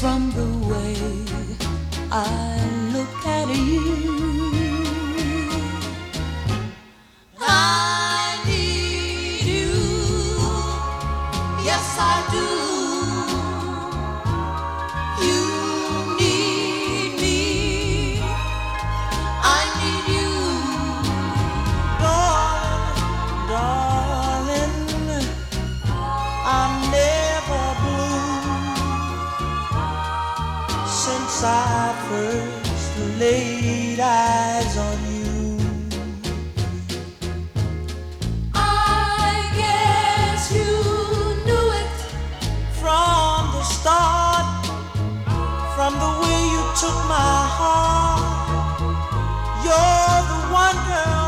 from the way I look at you. I need you, yes I do. You need me, I need you. Darling, darling, I'm never blue since I first laid eyes on you. I guess you knew it from the start, from the way you took my heart. You're the one girl